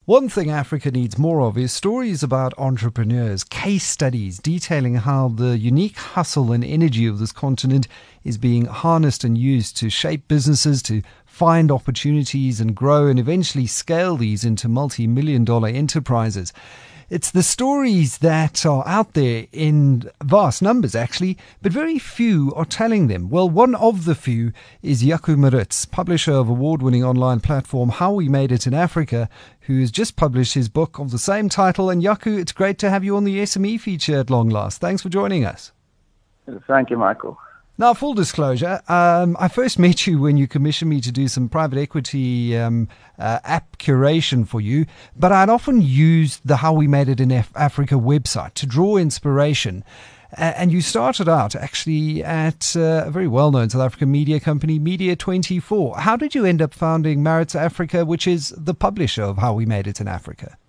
One thing Africa needs more of is stories about entrepreneurs, case studies detailing how the unique hustle and energy of this continent is being harnessed and used to shape businesses, to find opportunities and grow and eventually scale these into multi-million-dollar enterprises. It's the stories that are out there in vast numbers, actually, but very few are telling them. Well, one of the few is Jaco Maritz, publisher of award-winning online platform How We Made It in Africa, who has just published his book of the same title. And Jaco, it's great to have you on the SME feature at long last. Thanks for joining us. Thank you, Michael. Now, full disclosure, I first met you when you commissioned me to do some private equity app curation for you, but I'd often used the How We Made It in Africa website to draw inspiration. And you started out actually at a very well-known South African media company, Media24. How did you end up founding Maritz Africa, which is the publisher of How We Made It in Africa?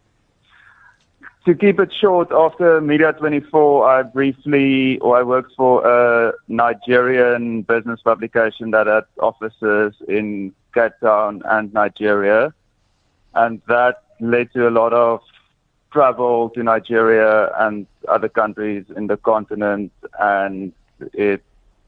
To keep it short, after Media24, I worked for a Nigerian business publication that had offices in Cape Town and Nigeria. And that led to a lot of travel to Nigeria and other countries in the continent. And it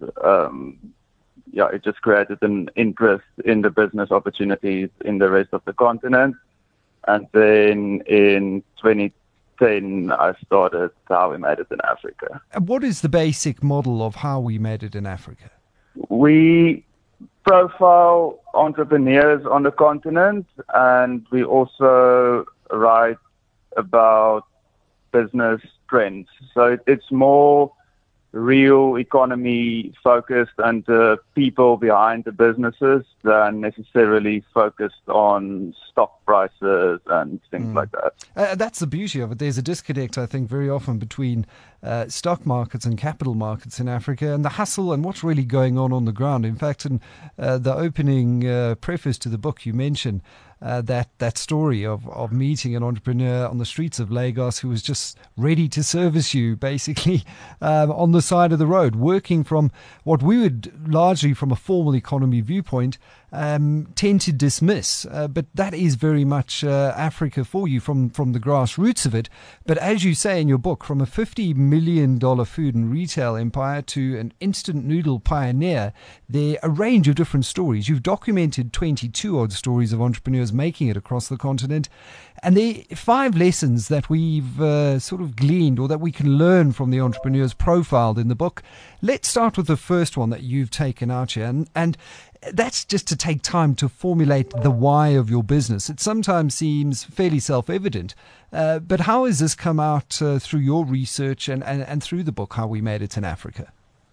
just created an interest in the business opportunities in the rest of the continent. And then in 2010, I started How We Made It in Africa. And what is the basic model of How We Made It in Africa? We profile entrepreneurs on the continent, and we also write about business trends. So it's more real economy focused and the people behind the businesses than necessarily focused on stock prices and things like that. That's the beauty of it. There's a disconnect, I think, very often between stock markets and capital markets in Africa and the hustle and what's really going on the ground. In fact, in the opening preface to the book, you mention that story of meeting an entrepreneur on the streets of Lagos who was just ready to service you, basically, on the side of the road, working from what we would largely, from a formal economy viewpoint, tend to dismiss. But that is very much Africa for you from the grassroots of it. But as you say in your book, from a $50 million food and retail empire to an instant noodle pioneer, there are a range of different stories. You've documented 22 odd stories of entrepreneurs making it across the continent. And there are 5 lessons that we've sort of gleaned or that we can learn from the entrepreneurs profiled in the book. Let's start with the first one that you've taken out here. And that's just to take time to formulate the why of your business. It sometimes seems fairly self-evident, but how has this come out through your research and through the book, How We Made It in Africa?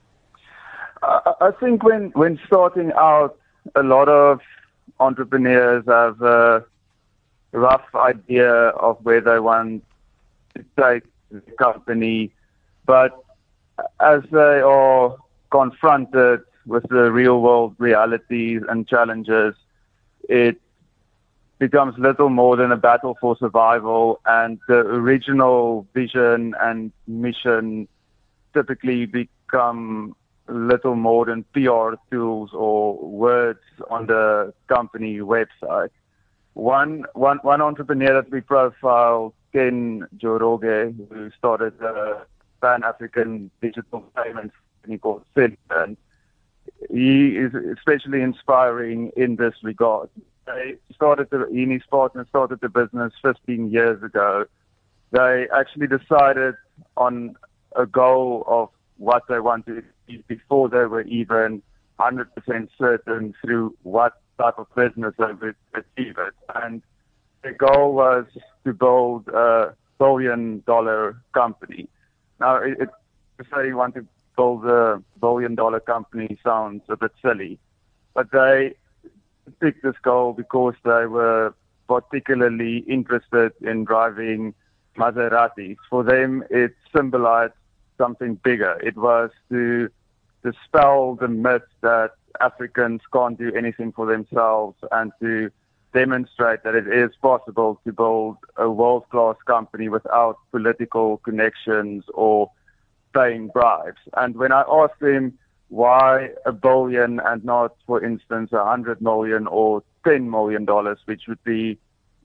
I think when starting out, a lot of entrepreneurs have a rough idea of where they want to take the company, but as they are confronted with the real world realities and challenges, it becomes little more than a battle for survival, and the original vision and mission typically become little more than PR tools or words on the company website. One entrepreneur that we profiled, Ken Joroge, who started a Pan-African digital payments company called Celiban. He is especially inspiring in this regard. He and his partner started the business 15 years ago. They actually decided on a goal of what they wanted to achieve before they were even 100% certain through what type of business they would achieve it. And the goal was to build a billion-dollar company. Now, to say you want to build a billion-dollar company sounds a bit silly, but they picked this goal because they were particularly interested in driving Maseratis. For them, it symbolized something bigger. It was to dispel the myth that Africans can't do anything for themselves and to demonstrate that it is possible to build a world-class company without political connections or paying bribes. And when I asked him why $1 billion and not, for instance, $100 million or $10 million, which would be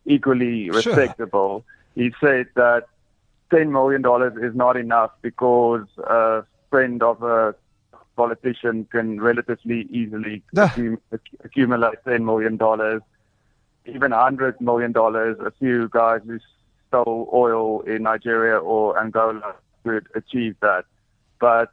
equally Sure. respectable. He said that $10 million is not enough because a friend of a politician can relatively easily accumulate $10 million. Even $100 million, a few guys who stole oil in Nigeria or Angola could achieve that. But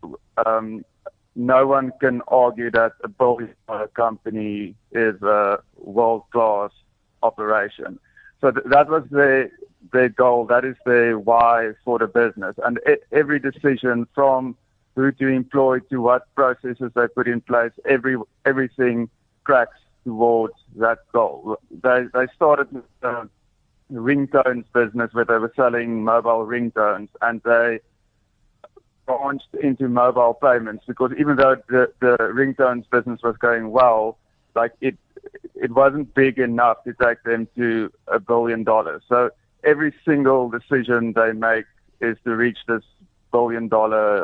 no one can argue that a billion-dollar company is a world-class operation. So that was their goal. That is their why for the business. And every decision from who to employ to what processes they put in place, everything tracks towards that goal. They started with the ringtones business where they were selling mobile ringtones, and they branched into mobile payments because even though the ringtones business was going well, like it wasn't big enough to take them to $1 billion. So every single decision they make is to reach this $1 billion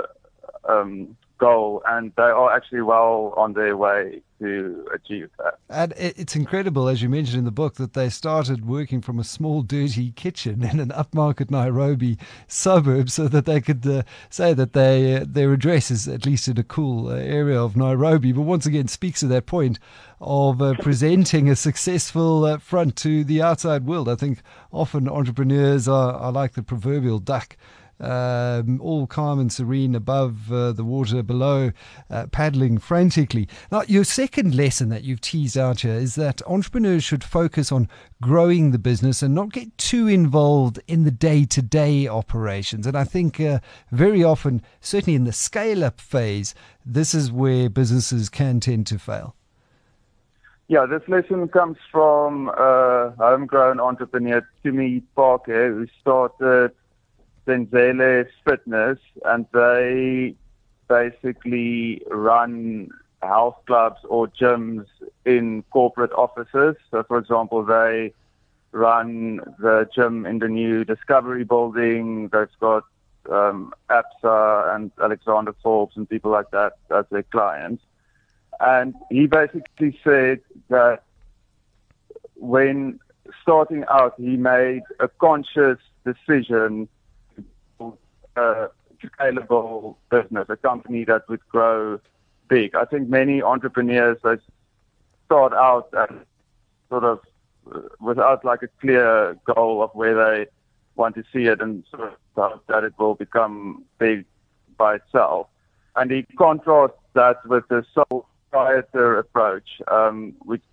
goal, and they are actually well on their way to achieve that. And it's incredible, as you mentioned in the book, that they started working from a small, dirty kitchen in an upmarket Nairobi suburb so that they could say that their address is at least in a cool area of Nairobi. But once again, speaks to that point of presenting a successful front to the outside world. I think often entrepreneurs are like the proverbial duck. All calm and serene above the water below, paddling frantically. Now, your second lesson that you've teased out here is that entrepreneurs should focus on growing the business and not get too involved in the day-to-day operations. And I think very often, certainly in the scale-up phase, this is where businesses can tend to fail. Yeah, this lesson comes from a homegrown entrepreneur, Timmy Parker, who started Zenzele Fitness, and they basically run health clubs or gyms in corporate offices. So, for example, they run the gym in the new Discovery building. They've got APSA and Alexander Forbes and people like that as their clients. And he basically said that when starting out, he made a conscious decision a scalable business, a company that would grow big. I think many entrepreneurs, they start out and sort of without like a clear goal of where they want to see it and sort of hope that it will become big by itself. And he contrasts that with the sole proprietor approach, and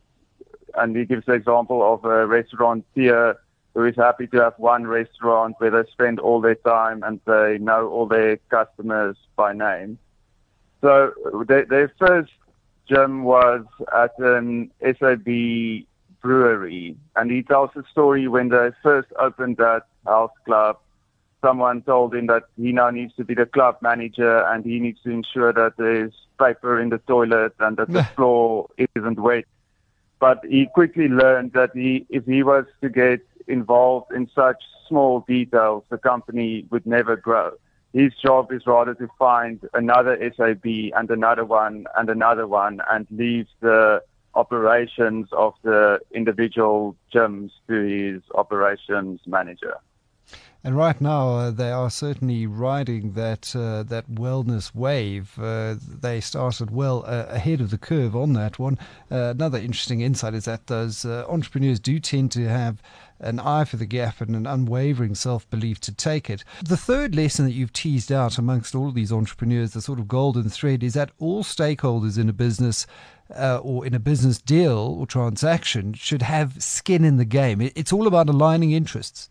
he gives the example of a restaurateur who is happy to have one restaurant where they spend all their time and they know all their customers by name. So their first gym was at an SAB brewery, and he tells a story when they first opened that health club. Someone told him that he now needs to be the club manager and he needs to ensure that there's paper in the toilet and that the floor isn't wet. But he quickly learned that if he was to get involved in such small details, the company would never grow. His job is rather to find another SAB and another one and leave the operations of the individual gyms to his operations manager. And right now, they are certainly riding that wellness wave. They started well ahead of the curve on that one. Another interesting insight is that those entrepreneurs do tend to have an eye for the gap and an unwavering self-belief to take it. The third lesson that you've teased out amongst all of these entrepreneurs, the sort of golden thread, is that all stakeholders in a business or in a business deal or transaction should have skin in the game. It's all about aligning interests.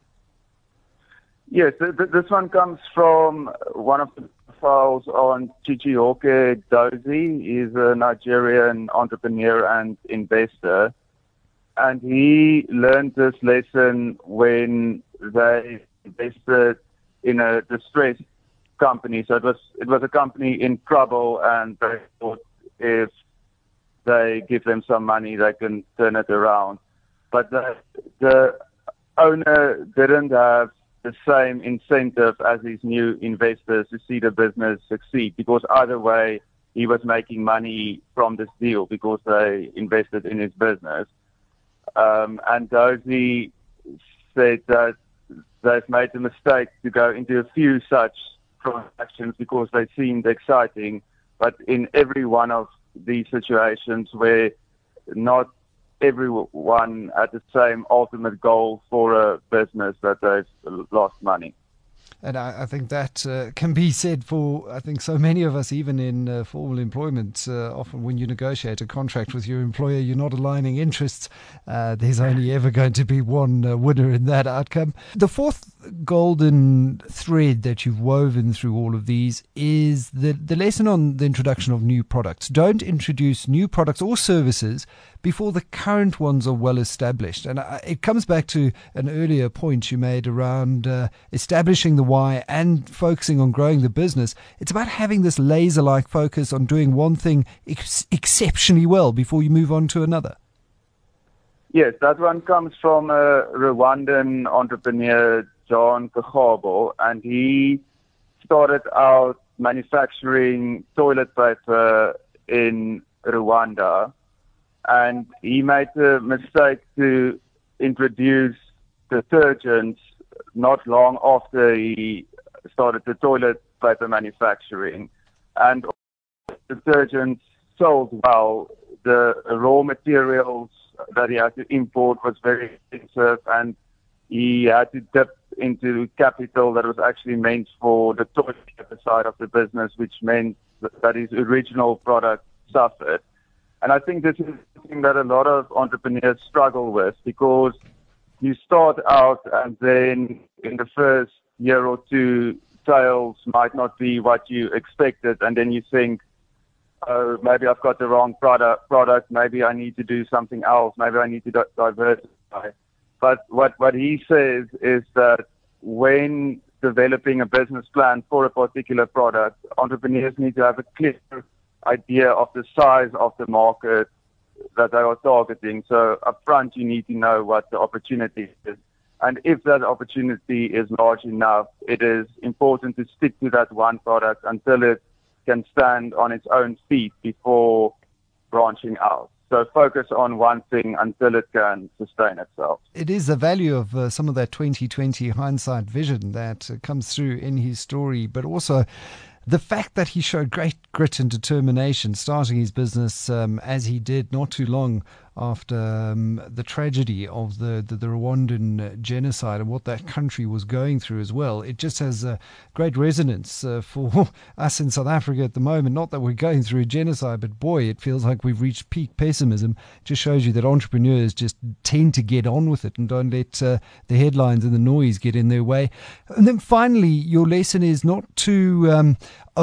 Yes, this one comes from one of the profiles on Chijioke Dozie. He's a Nigerian entrepreneur and investor. And he learned this lesson when they invested in a distressed company. So it was a company in trouble, and they thought if they give them some money, they can turn it around. But the owner didn't have the same incentive as his new investors to see the business succeed, because either way, he was making money from this deal because they invested in his business. And Dozy said that they've made the mistake to go into a few such transactions because they seemed exciting, but in every one of these situations where not everyone had the same ultimate goal for a business, that they've lost money. And I think that can be said for, I think, so many of us, even in formal employment. Often when you negotiate a contract with your employer, you're not aligning interests. There's only ever going to be one winner in that outcome. The fourth golden thread that you've woven through all of these is the lesson on the introduction of new products. Don't introduce new products or services before the current ones are well established. And it comes back to an earlier point you made around establishing the why and focusing on growing the business. It's about having this laser-like focus on doing one thing exceptionally well before you move on to another. Yes, that one comes from a Rwandan entrepreneur, John Kagabo, and he started out manufacturing toilet paper in Rwanda, and he made the mistake to introduce detergents not long after he started the toilet paper manufacturing, and detergents sold well. The raw materials that he had to import was very expensive, and he had to dip into capital that was actually meant for the toilet paper side of the business, which meant that his original product suffered. And I think this is something that a lot of entrepreneurs struggle with, because you start out and then in the first year or two, sales might not be what you expected, and then you think, oh, maybe I've got the wrong product, maybe I need to do something else, maybe I need to diversify. But what he says is that when developing a business plan for a particular product, entrepreneurs need to have a clear idea of the size of the market that they are targeting. So up front, you need to know what the opportunity is. And if that opportunity is large enough, it is important to stick to that one product until it can stand on its own feet before branching out. So focus on one thing until it can sustain itself. It is the value of some of that 2020 hindsight vision that comes through in his story, but also the fact that he showed great grit and determination starting his business as he did not too long after the tragedy of the Rwandan genocide and what that country was going through as well. It just has great resonance for us in South Africa at the moment. Not that we're going through a genocide, but boy, it feels like we've reached peak pessimism. It just shows you that entrepreneurs just tend to get on with it and don't let the headlines and the noise get in their way. And then finally, your lesson is not to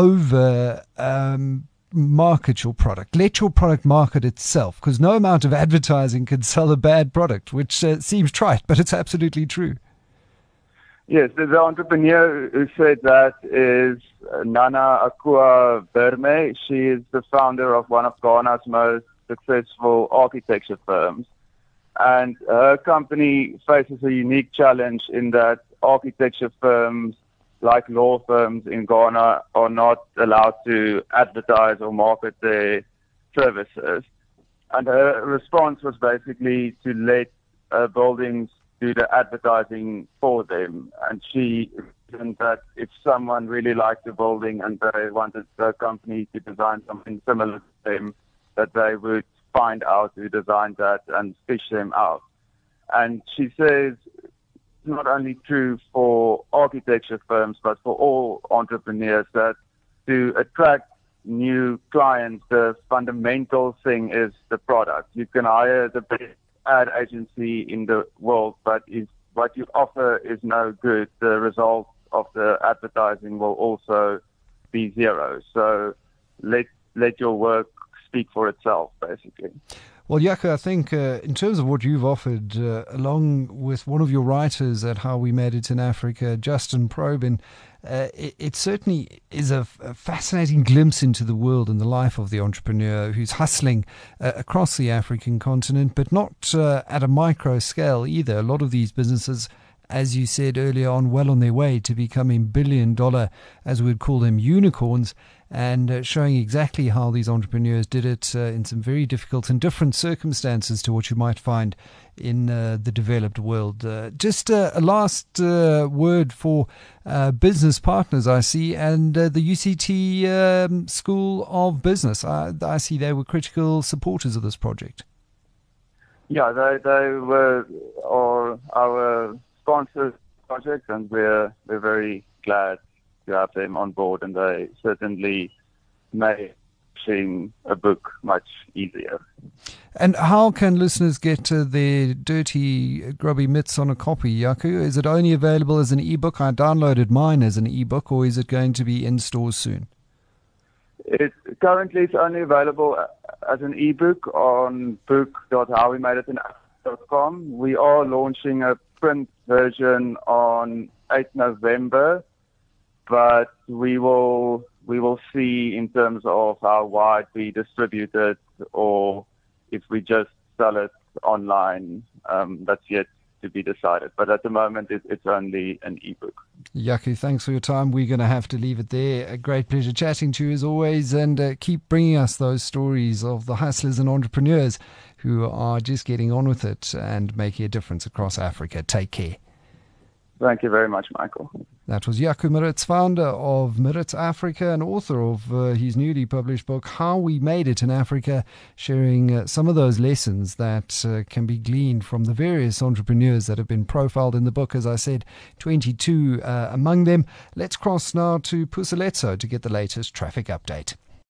market your product. Let your product market itself, because no amount of advertising can sell a bad product, which seems trite, but it's absolutely true. Yes, the entrepreneur who said that is Nana Akua Berme. She is the founder of one of Ghana's most successful architecture firms. And her company faces a unique challenge in that architecture firms, like law firms in Ghana, are not allowed to advertise or market their services. And her response was basically to let buildings do the advertising for them. And she reasoned that if someone really liked the building and they wanted the company to design something similar to them, that they would find out who designed that and fish them out. And she says it's not only true for architecture firms, but for all entrepreneurs, that to attract new clients, the fundamental thing is the product. You can hire the best ad agency in the world, but if what you offer is no good, the result of the advertising will also be zero. So let your work speak for itself, basically. Well, Jaco, I think in terms of what you've offered, along with one of your writers at How We Made It in Africa, Justin Probyn, it certainly is a fascinating glimpse into the world and the life of the entrepreneur who's hustling across the African continent, but not at a micro scale either. A lot of these businesses as you said earlier on, well on their way to becoming billion-dollar, as we'd call them, unicorns, and showing exactly how these entrepreneurs did it in some very difficult and different circumstances to what you might find in the developed world. Just a last word for business partners, I see, and the UCT School of Business. I see they were critical supporters of this project. Yeah, they were our sponsors project, and we're very glad to have them on board, and they certainly made publishing a book much easier. And how can listeners get their dirty, grubby mitts on a copy, Jaco? Is it only available as an ebook? I downloaded mine as an ebook, or is it going to be in stores soon? Currently, it's only available as an ebook on book.howwemade.com. We are launching a print version on 8th November, but we will see in terms of how wide we distribute it, or if we just sell it online. That's yet to be decided. But at the moment, it's only an ebook. Jaco, thanks for your time. We're going to have to leave it there. A great pleasure chatting to you as always, and keep bringing us those stories of the hustlers and entrepreneurs who are just getting on with it and making a difference across Africa. Take care. Thank you very much, Michael. That was Jaco Maritz, founder of Maritz Africa and author of his newly published book, How We Made It in Africa, sharing some of those lessons that can be gleaned from the various entrepreneurs that have been profiled in the book. As I said, 22 among them. Let's cross now to Puseletso to get the latest traffic update.